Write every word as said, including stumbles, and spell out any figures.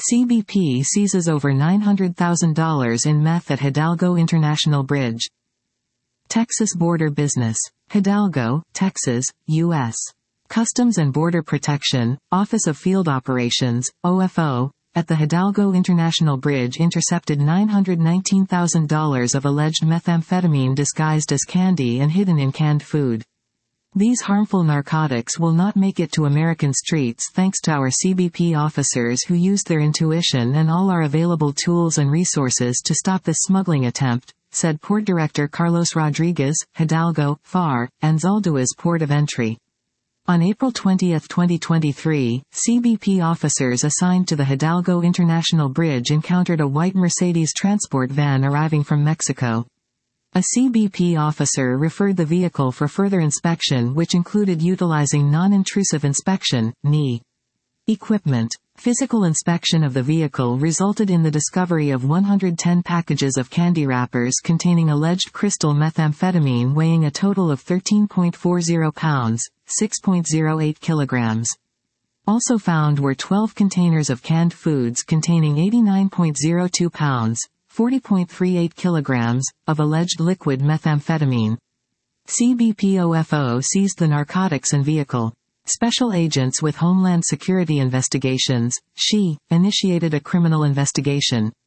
C B P seizes over nine hundred thousand dollars in meth at Hidalgo International Bridge. Texas Border Business. Hidalgo, Texas, U S Customs and Border Protection, Office of Field Operations, O F O, at the Hidalgo International Bridge intercepted nine hundred nineteen thousand dollars of alleged methamphetamine disguised as candy and hidden in canned food. These harmful narcotics will not make it to American streets thanks to our C B P officers who used their intuition and all our available tools and resources to stop this smuggling attempt, said Port Director Carlos Rodriguez, Hidalgo, F A R, and Zaldua's port of entry. On April twentieth twenty twenty-three, C B P officers assigned to the Hidalgo International Bridge encountered a white Mercedes transport van arriving from Mexico. A C B P officer referred the vehicle for further inspection, which included utilizing non-intrusive inspection, N I. equipment. Physical inspection of the vehicle resulted in the discovery of one hundred ten packages of candy wrappers containing alleged crystal methamphetamine weighing a total of thirteen point four zero pounds, six point zero eight kilograms. Also found were twelve containers of canned foods containing eighty-nine point zero two pounds, forty point three eight kilograms, of alleged liquid methamphetamine. C B P O F O seized the narcotics and vehicle. Special agents with Homeland Security Investigations, S H I, initiated a criminal investigation.